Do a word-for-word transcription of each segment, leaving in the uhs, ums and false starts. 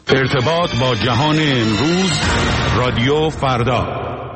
ارتباط با جهان امروز، رادیو فردا.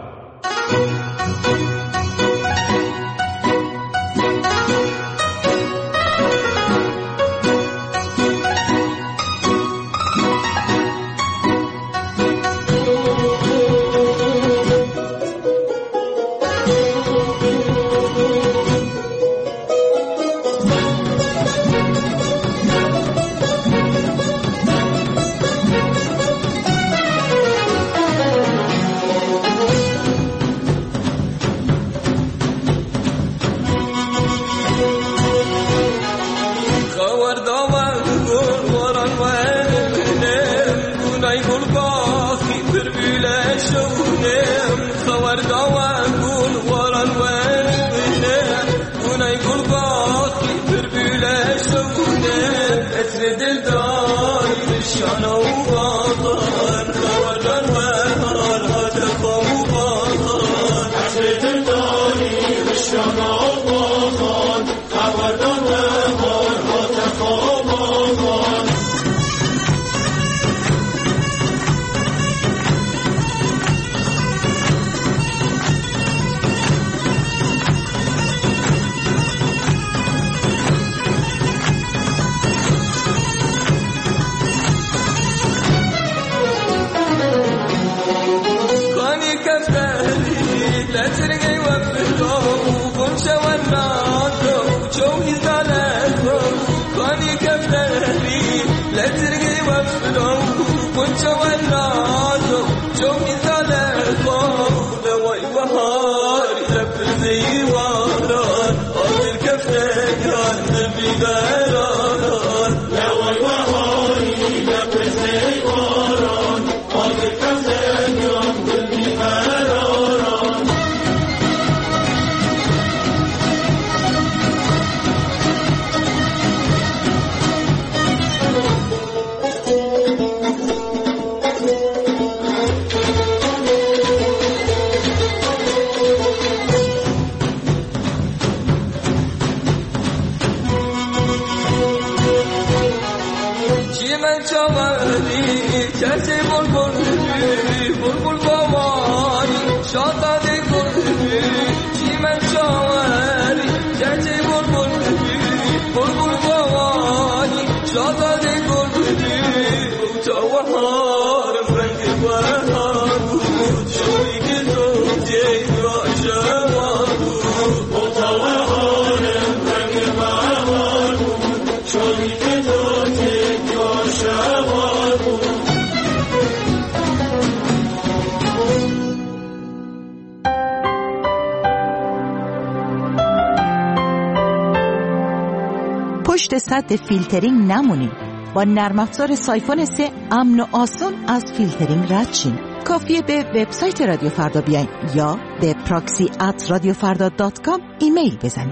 پشت سد فیلترینگ نمونید. با نرم افزار سایفون سه امن و آسان از فیلترینگ رد شین. کافیه به وبسایت رادیو فردا بیاین یا به پراکسی ات رادیو فردا دات کام ایمیل بزنید.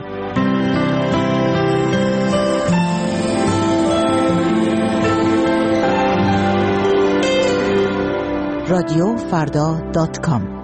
رادیو فردا دات کام.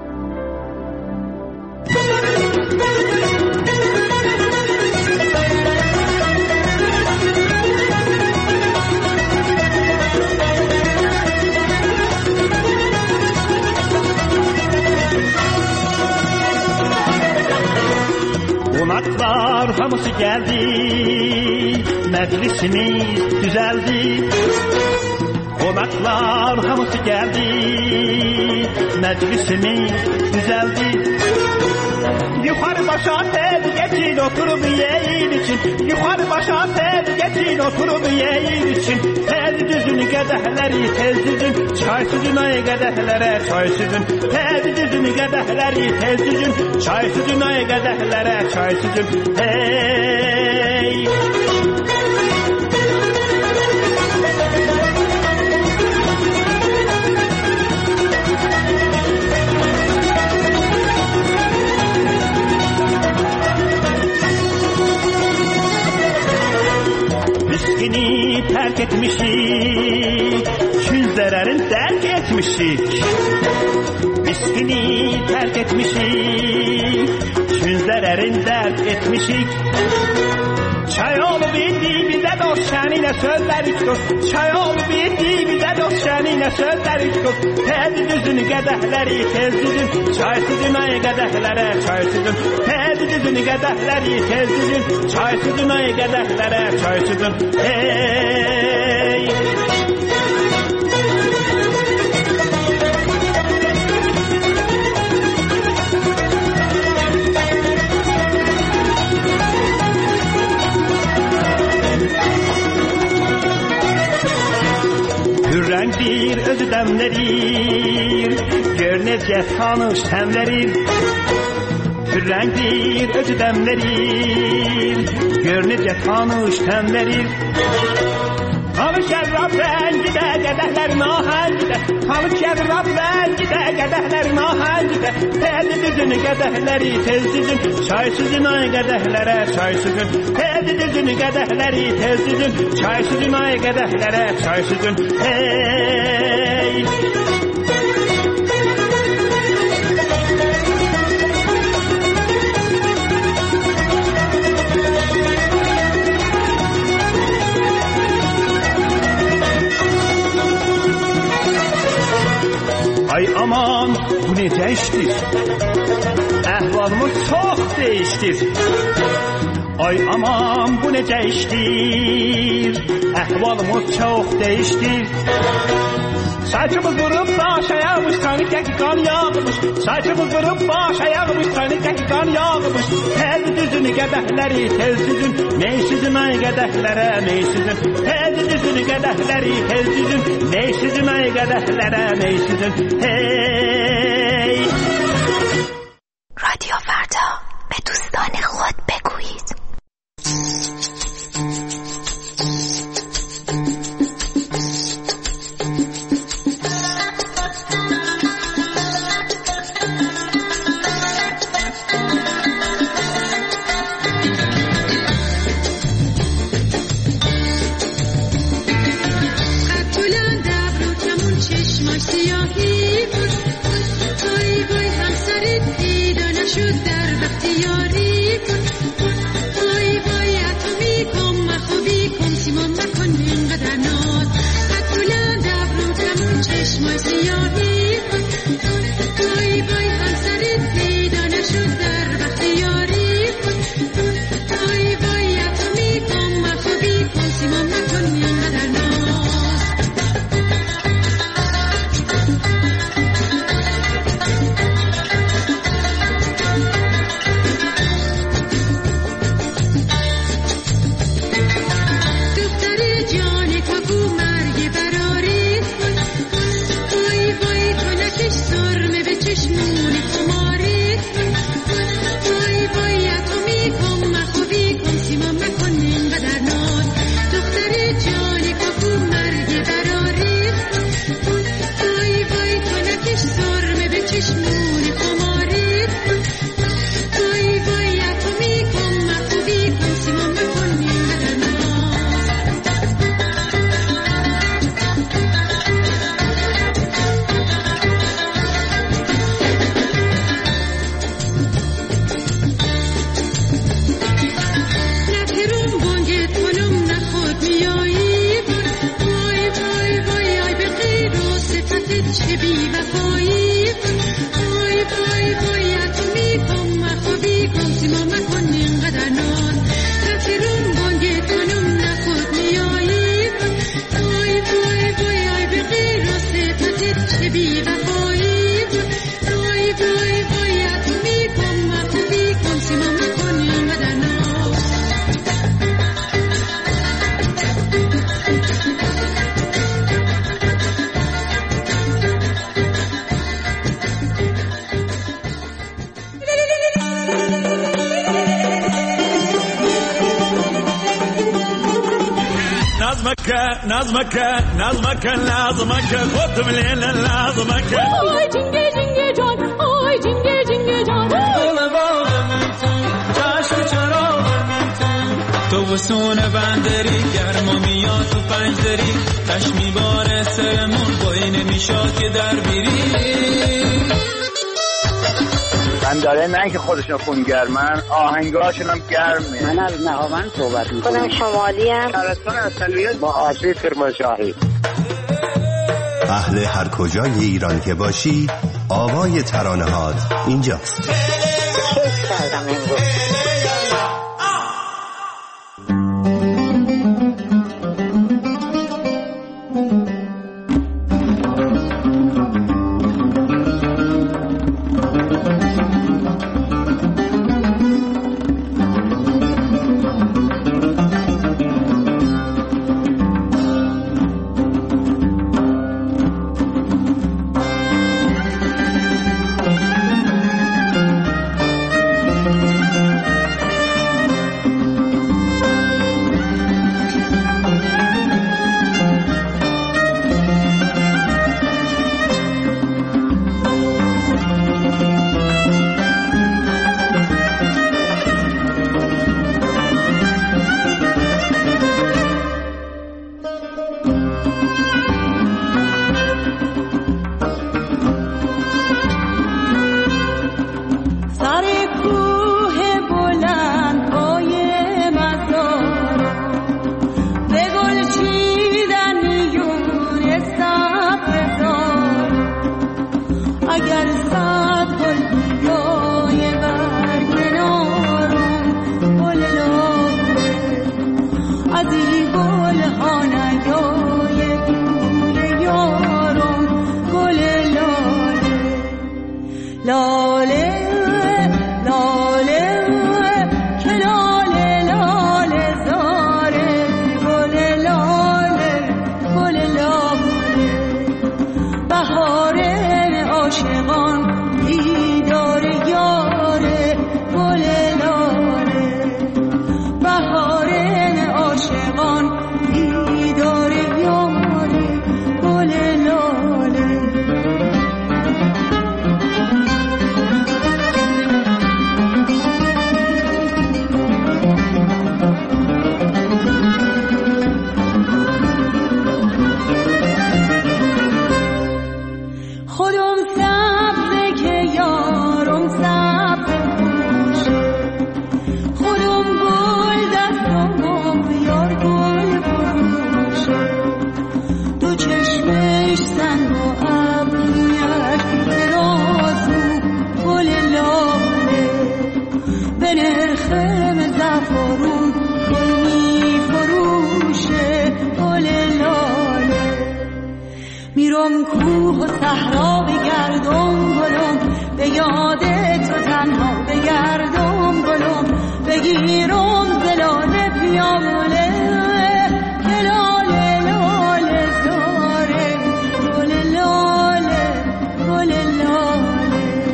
Konaklar hamısı geldi, meclisimiz düzeldi. Konaklar hamısı geldi, meclisimiz düzeldi. Yukarı başa tel geçin oturup yiyin için. Yukarı başa tel geçin oturup yiyin için. Tez düzün qədəhləri tez düzün, çay süzün ay qədəhlərə çay süzün. Tez düzün qədəhləri tez düzün, çay süzün ay qədəhlərə çay süzün. Hey! Miskini terk etmişik, kün zərərin dərk etmişik. Miskini terk etmişik, kün zərərin dərk etmişik. Çay olub indi bizə dost şəninə sözlərik dost. Çay olub indi bizə dost şəninə sözləri tutub, tedi düzün qədəhləri tez düzün, çay süzün ay qədəhlərə çay süzün, tedi düzün qədəhləri tez düzün, çay süzün ay qədəhlərə çay süzün. Hey! Hürrengdir özü demlerir, gör necə tanış təmlərir. Hürrengdir özü demlerir, gör necə tanış təmlərir. Kanı şərrab rəngidə, qədəhlərin ahəngidə, kanı şərrab rəngidə, qədəhlərin ahəngidə, tedi düzün qədəhləri tez düzün, çay süzün ay qədəhlərə çay süzün, tedi düzün qədəhləri tez düzün, çay süzün ay qədəhlərə çay süzün. Hey! Ay aman bu necə işdir? Əhvalımız çox değişdir. Ay aman bu necə işdir? Əhvalımız çox değişdir. Saçımız vurup baş ayağmış, kanı keki kan yağmış. Saçımız vurup baş ayağmış, kanı keki kan yağmış. Tez düzün qədəhləri tez düzün, ney süzün ay qədəhlərə ney süzün. Tez düzün qədəhləri tez düzün, ney süzün ay qədəhlərə ney süzün. Hey! رادیو فردا به دوستان خود بگویید. نظمك نظمك لازمك خد من الليل لازمك آی جنگه جنگه جان آی جنگه جنگه جان دل باغم تو چشم چراغم تو تو وسون بندری گرما میاد تو پنجدری تش میباره سرمون بایی نمیشاد که در بیری من داره نه که خودشون خونگرمن آهنگاشون هم گرمه. من از نهاوند صحبت میکنم. خودم شمالی هم شهرستان اصلیت با آسی کرمانشاهی. اهل هر کجای ایران که باشی، آوای ترانه‌هات اینجاست. کیف کردم امروز. میرم کوه و صحرا بگردم گلم، به یاد تو تنها بگردم گلم، بگیرم زلاله پیامله که لاله لاله زاره، گل لاله گل لاله،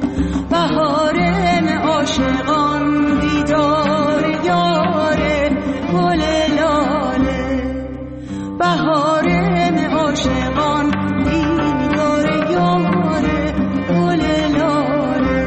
بهارم عاشقان دیدار یاره، گل لاله بهارم عاشقان دیدار یاره، گل لاله.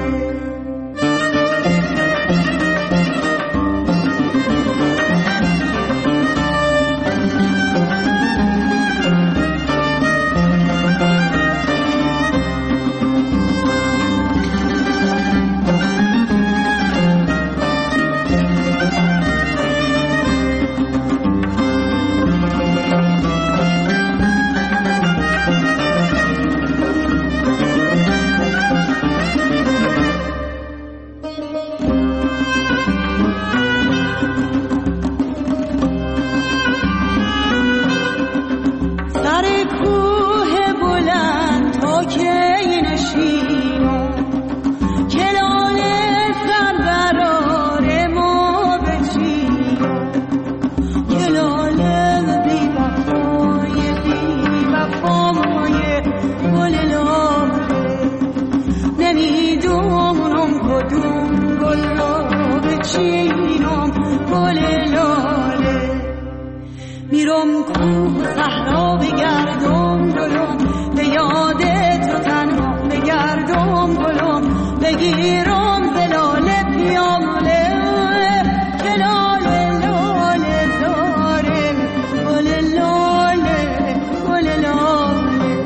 میرم کوه صحرا بگردم گلم، به یاد تو تنها بگردم گلم، بگیرم زلاله پیامله که لاله لاله زاره، گل لاله گل لاله،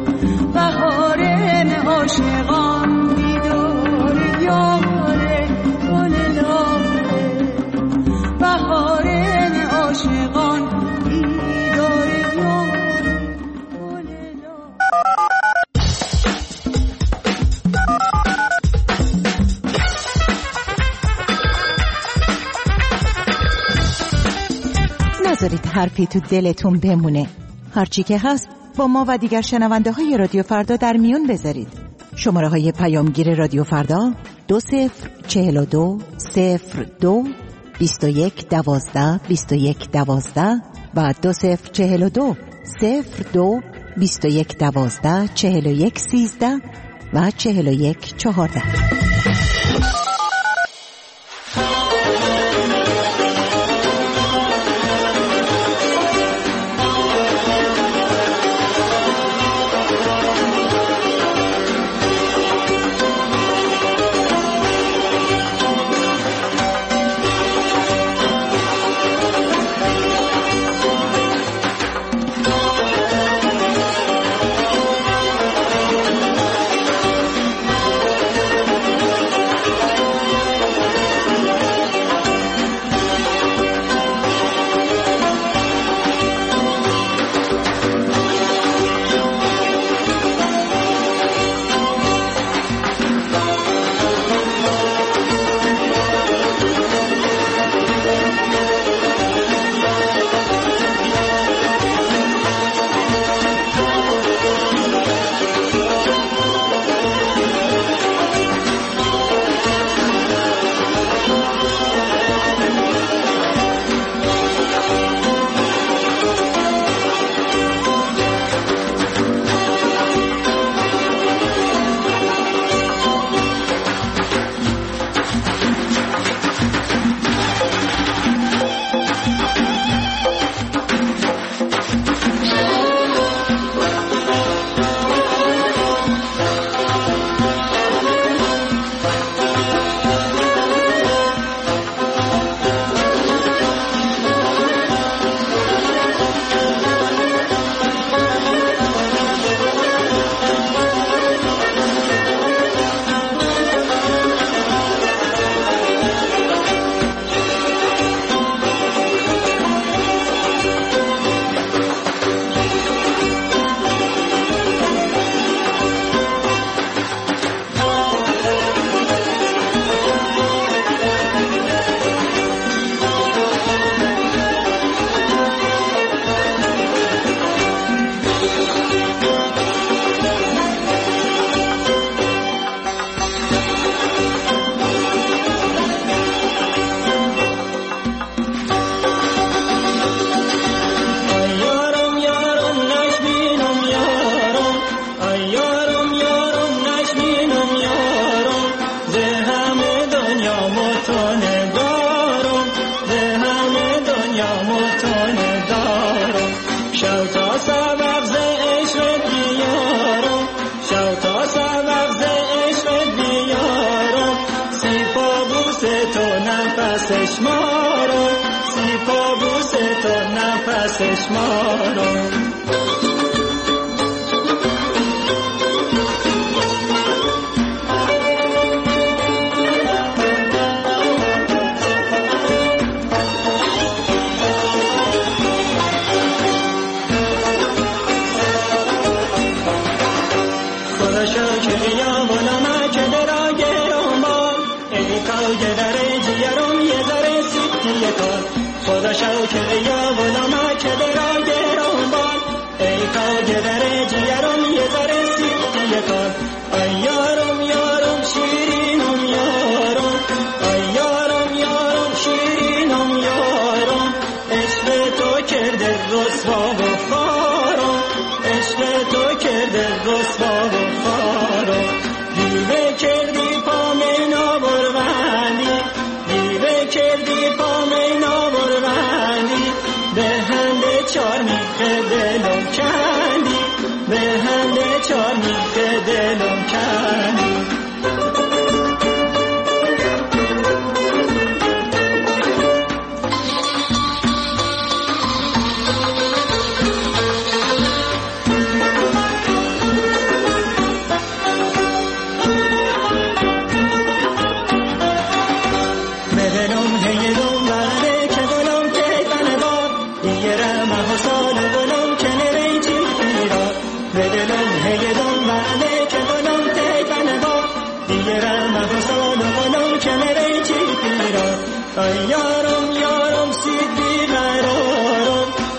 بهارم عاشقان دیدار یاره، گل لاله بهارم عاشقان دیدار یاره. حرفی تو دلتون بمونه. هرچی که هست با ما و دیگر شنونده های رادیو فردا در میون بذارید. شماره های پیامگیر رادیو فردا دو صفر چهل و دو صفر دو بیست و یک دوازده بیست و یک دوازده و دو صفر چهل و دو صفر دو بیست و یک دوازده چهل و یک سیزده و چهل و یک چهارده. نفسش مارو سی پا بوس تو نفسش مارو خدا شکر یا غلام که درا گران باد ای کاج در جیرم یه ذره سیتی کار ای یارم یارم شیرینم یارم ای یارم یارم شیرینم یارم عشق تو کرده رسوا و خارم عشق تو کرده رسوا و خارم دیوه کردی پا می نابروندی دیوه کردی پا می نابروندی به هنده چار میخه دلم کندی به هنده چار میخه دلم کندی یارم یارم سید بیقرارم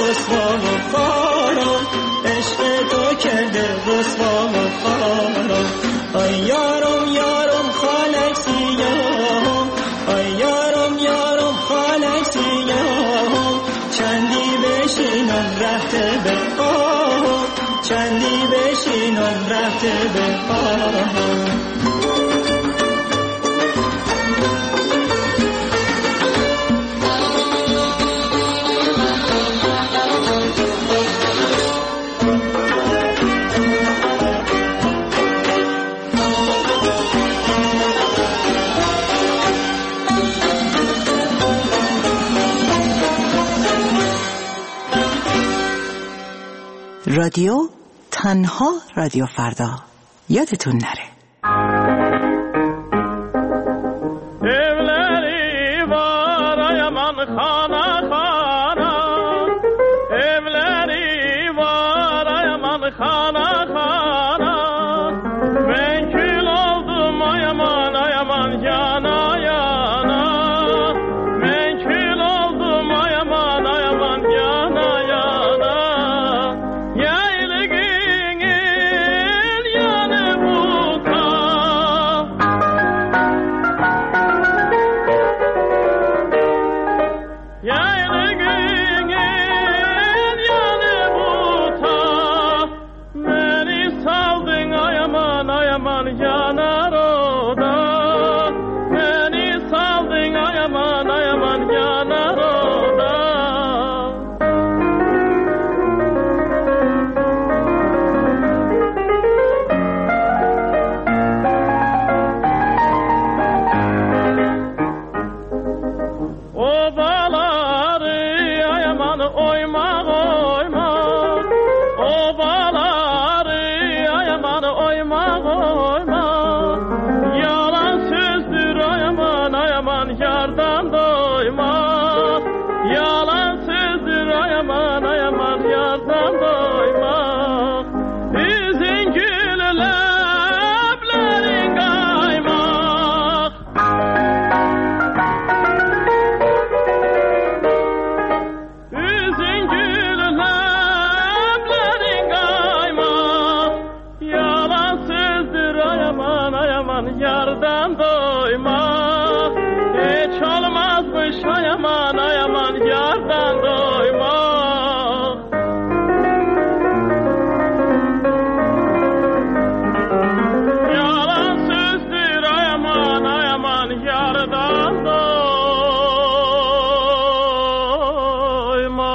رسوا و خارم عشق تو کرده رسوا و خارم آی یارم یارم خالک سیاهم آی یارم یارم خالک سیاهم چندی بشینم رفته به آهم چندی بشینم رفته به آهم رادیو تنها رادیو فردا یادتون نره. evleri var yaman xana xana evleri var yaman xana xana ben kül oldum yaman yaman yana yana ben kül oldum yaman yaman yana yana yaylığın el yanı buta yaylığın el yanı buta beni saldın ayaman ayaman yanar oda beni saldın ayaman ayaman yanar oda Obaları ayaman oyma oyma Obaları ayaman oyma oyma Yalan sözdür ayaman ayaman yardan doyma Yalan sözdür ayaman ayaman yardan doyma Yüzün gül leblerin kaymak Yüzün gül leblerin kaymak Yalan sözdür ayaman ayaman yardan doyma Hiç olmazmış ayaman ayaman yardan doyma Yalan sözdür ayaman ayaman yardan doyma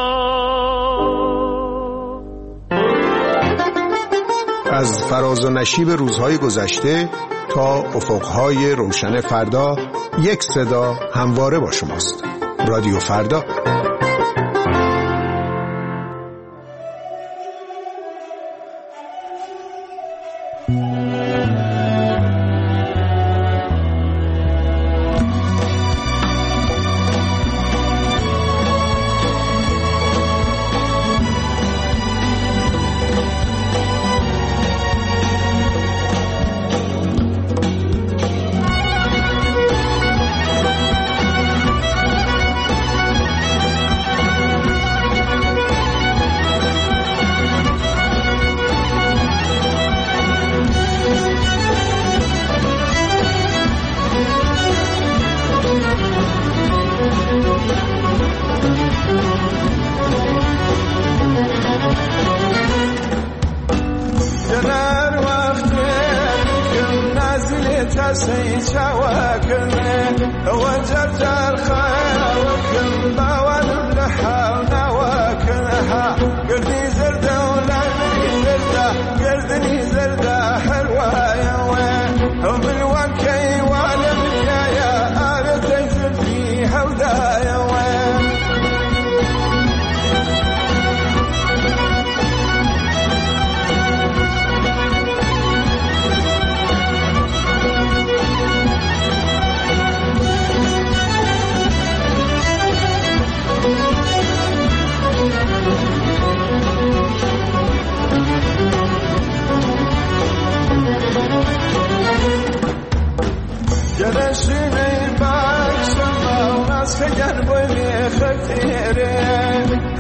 از فراز و نشیب روزهای گذشته تا افقهای روشن فردا یک صدا همواره با شماست. رادیو فردا.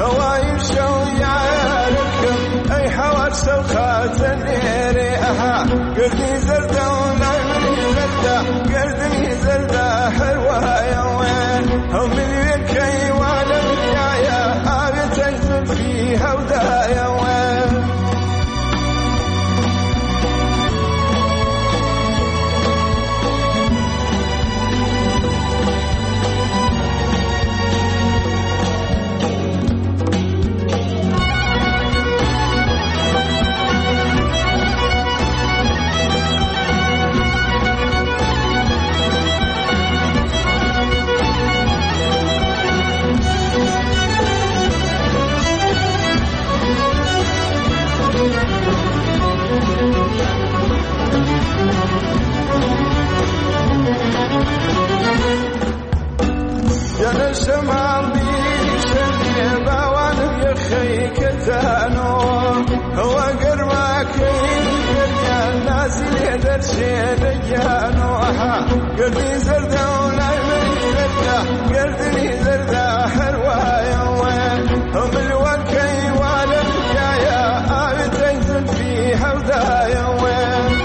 هواي شو يعرفكم أي حوار سوخات النيري أها قردي زردة ونعملي زردة قردي زردة حلوة يا وين هم اللي كي وانا مجايا أبي تنزل فيها ودا يا وين جنى شمال بيشني باوانم يخي كتانو هو قرماك يرجع نازل درشي رجانو قردي زردة ونعمل زردة قردي زردة حلوة يا وين هم الوكي وانا جايا آبي تنزل فيها ودا يا وين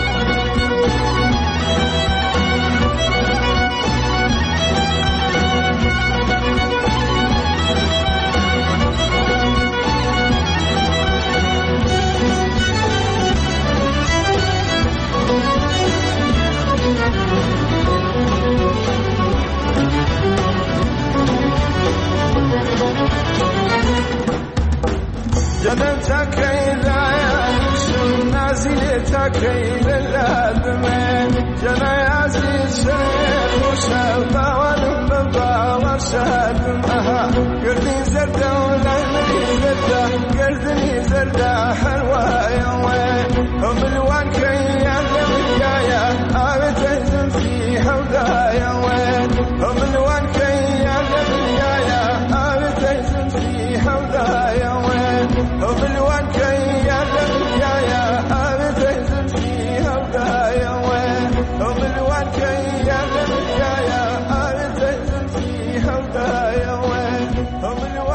جنتك إلى يشم نازلتك إلى الأدمين جنا يعزيز شريف وشابا ونبضا وشادمها قردي زردة ونعملي زردة قردي زردة حلوة يا وين هم الوان كي يعلم الجاية آبي تهزم فيها ودا يا وين هم الوان كي يعلم الجاية آبي تهزم فيها ودا يا وين هم الوان كي يعلم الجاية آبي تهزم فيها ودا يا وين هم الوان كي يعلم الجاية آبي تهزم فيها ودا يا وين هم الوان